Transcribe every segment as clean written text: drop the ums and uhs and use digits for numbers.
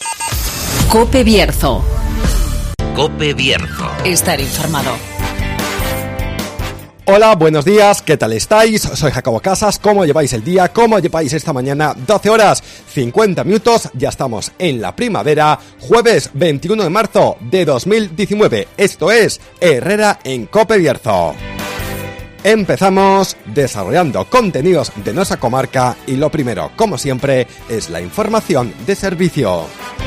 COPE Bierzo. COPE Bierzo. Estar informado. Hola, buenos días, ¿qué tal estáis? Soy Jacobo Casas, ¿cómo lleváis el día? ¿Cómo lleváis esta mañana? 12 horas, 50 minutos, ya estamos en la primavera, jueves 21 de marzo de 2019. Esto es Herrera en COPE Bierzo. Empezamos desarrollando contenidos de nuestra comarca y lo primero, como siempre, es la información de servicio.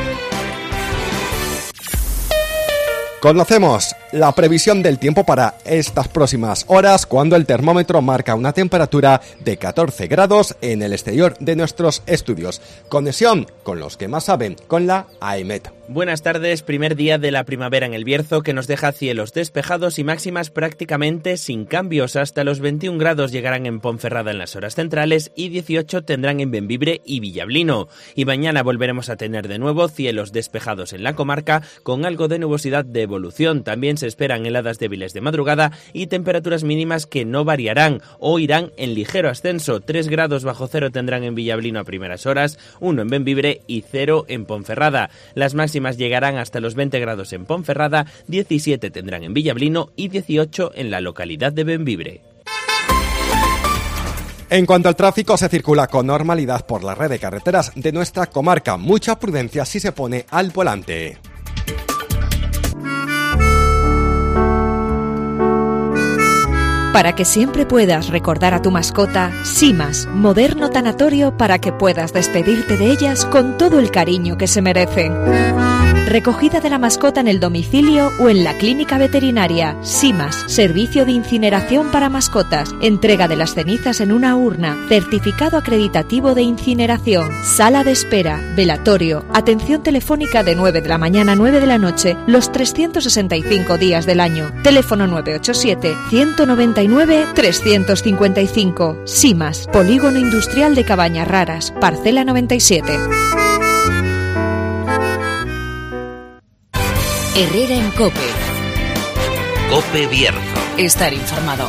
Conocemos la previsión del tiempo para estas próximas horas cuando el termómetro marca una temperatura de 14 grados en el exterior de nuestros estudios. Conexión con los que más saben, con la AEMET. Buenas tardes, primer día de la primavera en el Bierzo que nos deja cielos despejados y máximas prácticamente sin cambios. Hasta los 21 grados llegarán en Ponferrada en las horas centrales y 18 tendrán en Bembibre y Villablino. Y mañana volveremos a tener de nuevo cielos despejados en la comarca con algo de nubosidad de evolución. También se esperan heladas débiles de madrugada y temperaturas mínimas que no variarán o irán en ligero ascenso. 3 grados bajo cero tendrán en Villablino a primeras horas, 1 en Bembibre y 0 en Ponferrada. Las máximas llegarán hasta los 20 grados en Ponferrada, 17 tendrán en Villablino y 18 en la localidad de Bembibre. En cuanto al tráfico, se circula con normalidad por la red de carreteras de nuestra comarca. Mucha prudencia si se pone al volante. Para que siempre puedas recordar a tu mascota, Simas, moderno tanatorio para que puedas despedirte de ellas con todo el cariño que se merecen. Recogida de la mascota en el domicilio o en la clínica veterinaria. Simas, servicio de incineración para mascotas. Entrega de las cenizas en una urna. Certificado acreditativo de incineración. Sala de espera. Velatorio. Atención telefónica de 9 de la mañana a 9 de la noche, los 365 días del año. Teléfono 987-199-355. Simas, Polígono Industrial de Cabañas Raras. Parcela 97. Herrera en COPE. COPE Bierzo. Estar informado.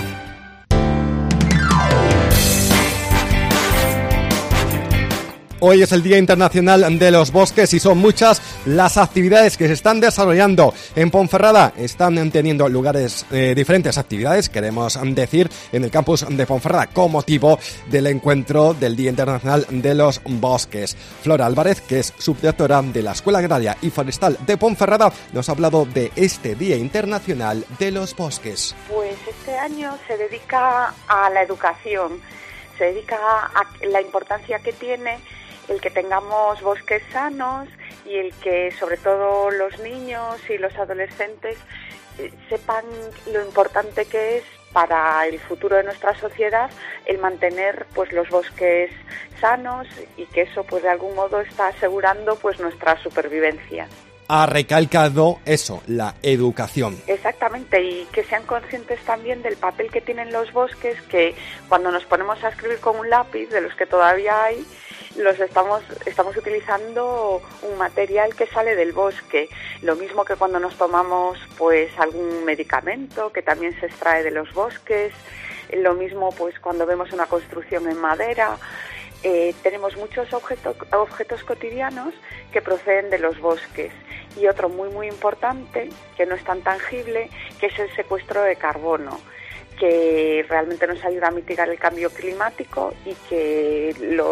Hoy es el Día Internacional de los Bosques y son muchas las actividades que se están desarrollando. En Ponferrada están teniendo lugares diferentes actividades, queremos decir, en el campus de Ponferrada con motivo del encuentro del Día Internacional de los Bosques. Flora Álvarez, que es subdirectora de la Escuela Agraria y Forestal de Ponferrada, nos ha hablado de este Día Internacional de los Bosques. Pues este año se dedica a la educación, se dedica a la importancia que tiene el que tengamos bosques sanos y el que sobre todo los niños y los adolescentes sepan lo importante que es para el futuro de nuestra sociedad el mantener pues los bosques sanos y que eso pues de algún modo está asegurando pues nuestra supervivencia. Ha recalcado eso, la educación. Exactamente, y que sean conscientes también del papel que tienen los bosques, que cuando nos ponemos a escribir con un lápiz, de los que todavía hay, estamos utilizando un material que sale del bosque. Lo mismo que cuando nos tomamos pues algún medicamento que también se extrae de los bosques. Lo mismo pues cuando vemos una construcción en madera. Tenemos muchos objetos cotidianos que proceden de los bosques. Y otro muy muy importante, que no es tan tangible, que es el secuestro de carbono, que realmente nos ayuda a mitigar el cambio climático y que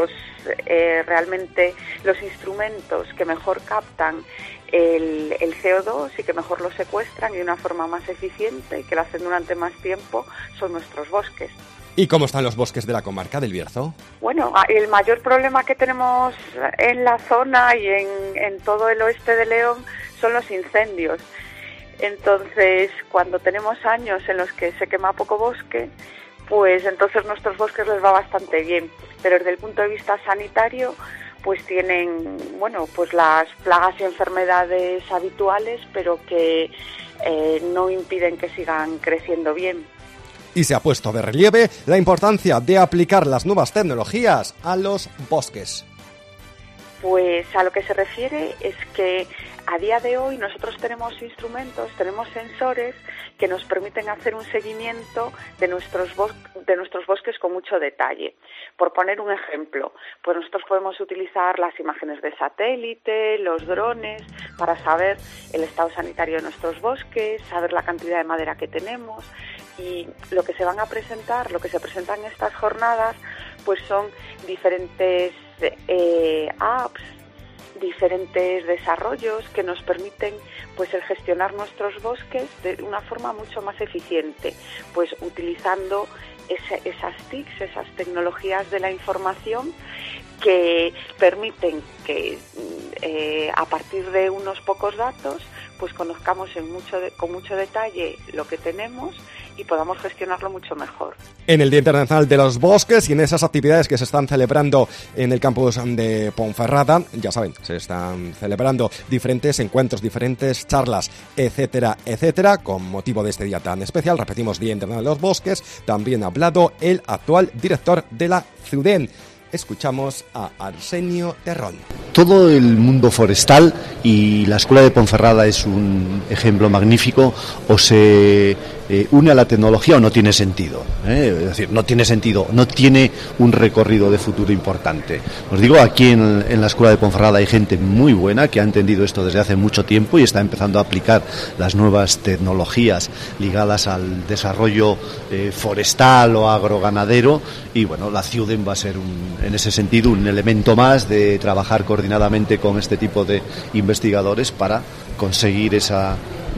realmente los instrumentos que mejor captan el CO2 y que mejor lo secuestran y de una forma más eficiente y que lo hacen durante más tiempo son nuestros bosques. ¿Y cómo están los bosques de la comarca del Bierzo? Bueno, el mayor problema que tenemos en la zona y en todo el oeste de León son los incendios. Entonces, cuando tenemos años en los que se quema poco bosque, pues entonces nuestros bosques les va bastante bien. Pero desde el punto de vista sanitario, pues tienen, bueno, pues las plagas y enfermedades habituales, pero que no impiden que sigan creciendo bien. Y se ha puesto de relieve la importancia de aplicar las nuevas tecnologías a los bosques. Pues a lo que se refiere es que a día de hoy nosotros tenemos instrumentos, tenemos sensores que nos permiten hacer un seguimiento de nuestros bosques con mucho detalle. Por poner un ejemplo, pues nosotros podemos utilizar las imágenes de satélite, los drones, para saber el estado sanitario de nuestros bosques, saber la cantidad de madera que tenemos, y lo que se presenta en estas jornadas, pues son diferentes apps, diferentes desarrollos que nos permiten pues el gestionar nuestros bosques de una forma mucho más eficiente, pues utilizando esas TICs, esas tecnologías de la información que permiten que a partir de unos pocos datos pues conozcamos con mucho detalle lo que tenemos y podamos gestionarlo mucho mejor. En el Día Internacional de los Bosques y en esas actividades que se están celebrando en el campus de Ponferrada, ya saben, se están celebrando diferentes encuentros, diferentes charlas, etcétera, etcétera, con motivo de este día tan especial. Repetimos, Día Internacional de los Bosques. También ha hablado el actual director de la CEUDEN. Escuchamos a Arsenio Terrón. Todo el mundo forestal, y la Escuela de Ponferrada es un ejemplo magnífico, o se une a la tecnología o no tiene sentido. Es decir, no tiene sentido, no tiene un recorrido de futuro importante. Os digo, aquí en la Escuela de Ponferrada hay gente muy buena que ha entendido esto desde hace mucho tiempo y está empezando a aplicar las nuevas tecnologías ligadas al desarrollo forestal o agroganadero, y bueno, la CEUDEN va a ser en ese sentido un elemento más de trabajar coordinadamente con este tipo de investigadores para conseguir esa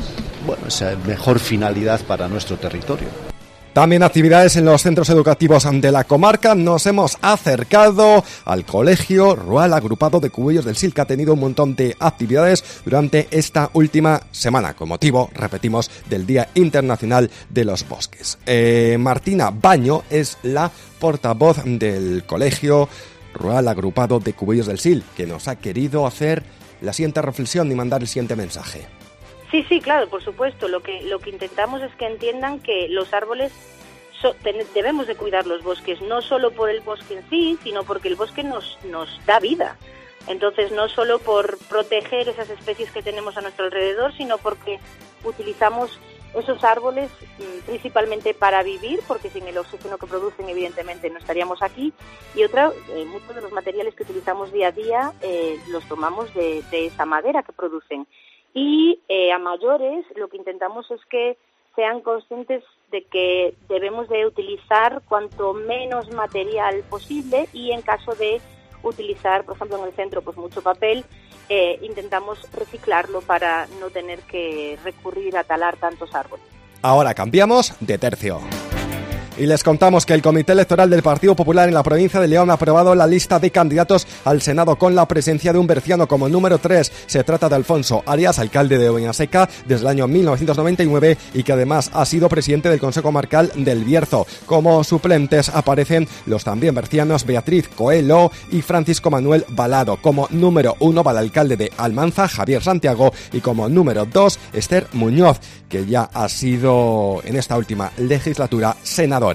mejor finalidad para nuestro territorio. También actividades en los centros educativos de la comarca. Nos hemos acercado al Colegio Rural Agrupado de Cubellos del Sil, que ha tenido un montón de actividades durante esta última semana, con motivo, repetimos, del Día Internacional de los Bosques. Martina Baño es la portavoz del Colegio Rural Agrupado de Cubellos del Sil, que nos ha querido hacer la siguiente reflexión y mandar el siguiente mensaje. Sí, claro, por supuesto. Lo que intentamos es que entiendan que los árboles debemos de cuidar los bosques, no solo por el bosque en sí, sino porque el bosque nos da vida. Entonces, no solo por proteger esas especies que tenemos a nuestro alrededor, sino porque utilizamos esos árboles principalmente para vivir, porque sin el oxígeno que producen, evidentemente, no estaríamos aquí. Y muchos de los materiales que utilizamos día a día los tomamos de esa madera que producen. Y a mayores lo que intentamos es que sean conscientes de que debemos de utilizar cuanto menos material posible, y en caso de utilizar, por ejemplo, en el centro, pues mucho papel, intentamos reciclarlo para no tener que recurrir a talar tantos árboles. Ahora cambiamos de tercio. Y les contamos que el Comité Electoral del Partido Popular en la provincia de León ha aprobado la lista de candidatos al Senado con la presencia de un berciano como número 3. Se trata de Alfonso Arias, alcalde de Oñaseca desde el año 1999 y que además ha sido presidente del Consejo Comarcal del Bierzo. Como suplentes aparecen los también bercianos Beatriz Coelho y Francisco Manuel Balado. Como número 1 va el alcalde de Almanza, Javier Santiago, y como número 2, Esther Muñoz, que ya ha sido en esta última legislatura senadora.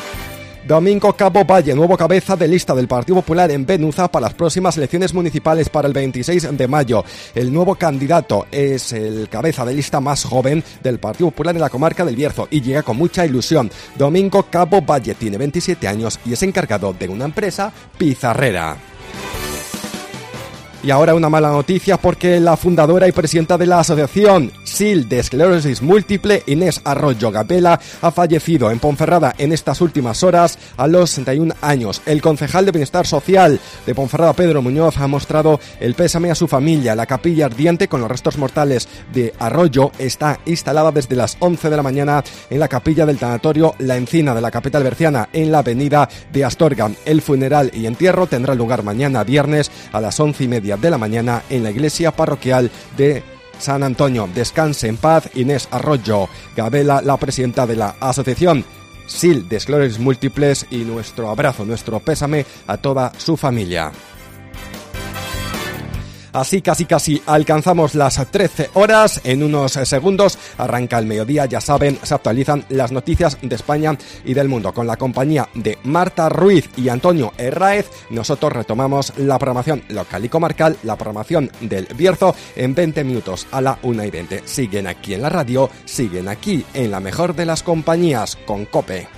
Domingo Cabo Valle, nuevo cabeza de lista del Partido Popular en Benuza para las próximas elecciones municipales para el 26 de mayo. El nuevo candidato es el cabeza de lista más joven del Partido Popular en la comarca del Bierzo y llega con mucha ilusión. Domingo Cabo Valle tiene 27 años y es encargado de una empresa pizarrera. Y ahora una mala noticia, porque la fundadora y presidenta de la Asociación SIL de Esclerosis Múltiple, Inés Arroyo Gabela, ha fallecido en Ponferrada en estas últimas horas a los 61 años. El concejal de Bienestar Social de Ponferrada, Pedro Muñoz, ha mostrado el pésame a su familia. La capilla ardiente con los restos mortales de Arroyo está instalada desde las 11 de la mañana en la capilla del tanatorio La Encina de la capital berciana, en la avenida de Astorga. El funeral y entierro tendrá lugar mañana viernes a las 11:30 de la mañana en la iglesia parroquial de San Antonio. Descanse en paz Inés Arroyo Gabela, la presidenta de la Asociación SIL de Esclerosis Múltiples, y nuestro abrazo, nuestro pésame a toda su familia. Así casi alcanzamos las 13 horas. En unos segundos arranca el mediodía. Ya saben, se actualizan las noticias de España y del mundo. Con la compañía de Marta Ruiz y Antonio Herráez, nosotros retomamos la programación local y comarcal, la programación del Bierzo, en 20 minutos a la 1:20. Siguen aquí en la radio, siguen aquí en la mejor de las compañías, con COPE.